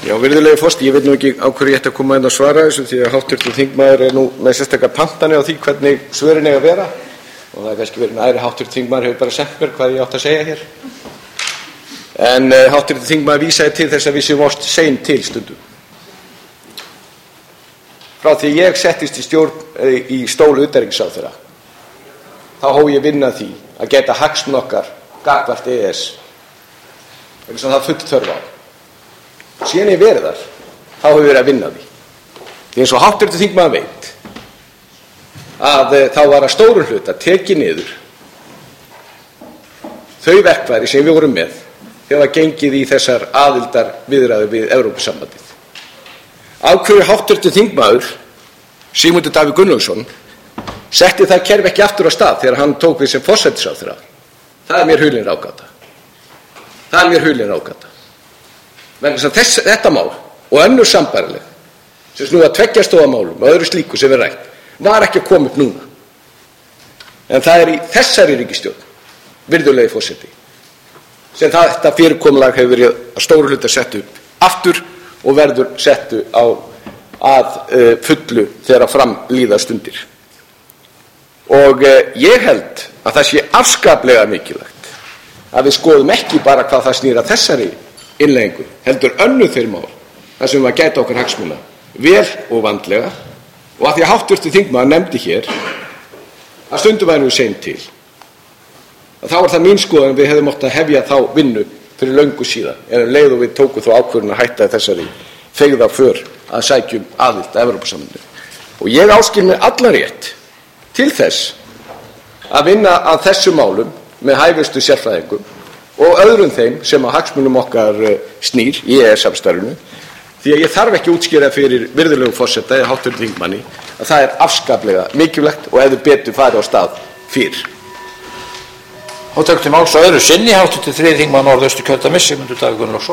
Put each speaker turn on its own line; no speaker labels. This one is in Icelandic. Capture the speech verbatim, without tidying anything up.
Já, virðulegi forseti, ég veit nú ekki á hverju ég ætti að koma inn og svara þessu því að háttvirtur þingmaður er nú með sérstakar pantanir á því hvernig svörin eiga að vera og það er kannski verið en aðri háttvirtur þingmaður hefur bara sent mér hvað ég átt að segja hér. En uh, háttvirtur þingmaður vísaði til þess að við séum oft sein til stundum. Frá því ég settist í stjórn í stólu utanríkisráðherra þá hóf ég vinna því að geta hagsmuna okkar gagnvart E E S. Eins og það full þörf á. Síðan ég verið þar, þá hefur við verið að vinna því. Því eins og háttvirtur þingmaður veit að e, þá var að stórum hluta tekið niður þau verkfæri sem við vorum með þegar var gengið í þessar aðildar viðræður við Evrópusambandið. Af hverju háttvirtur þingmaður Sigmundur Davíð Gunnlaugsson setti það kerfi ekki aftur á stað þegar hann tók við sem forsætisráðherra. Það er mér hulin ráðgáta. Það er mér hulin ráðgáta. Vegna þess, þetta mál og önnur sambærileg sem snúa tveggja stofa málum og öðru slíku sem við rætt var ekki að koma upp núna. En það er í þessari ríkisstjórn, virðulegi forseti, sem það, þetta fyrirkomulag hefur verið að stóru hluta sett upp aftur og verður settu á að uh, fullu þegar fram líða stundir. Og uh, ég held að það sé afskaplega mikilvægt að við skoðum ekki bara hvað það snýr að þessari innleggingu, heldur önnur þeir mál þar sem við að gæta okkar hagsmuna vel og vandlega og að því að háttvirtur þingmaður nefndi hér að stundum værum við sein til að þá er það mín skoðun að við hefðum átt að hefja þá vinnu fyrir löngu síðan en um leið og við tókum þá ákvörðun að hætta þessari feigða för að sækjum aðild að Evrópusambandinu og ég áskil mér allan rétt til þess að vinna að þessu málum með hæfustu sérfræðingum og öðrum þeim sem að hagsmunum okkar snýr í E E S-samstarfinu því að ég þarf ekki útskýra fyrir virðulegum forseta eða háttvirtum þingmanni að það er afskaplega mikilvægt og hefur betur farið á stað fyrr.
Háttvirtur til máls á öðru sinni háttvirtur þriðji þingmaður Norðausturkjördæmis Sigmundur Davíð Gunnlaugsson.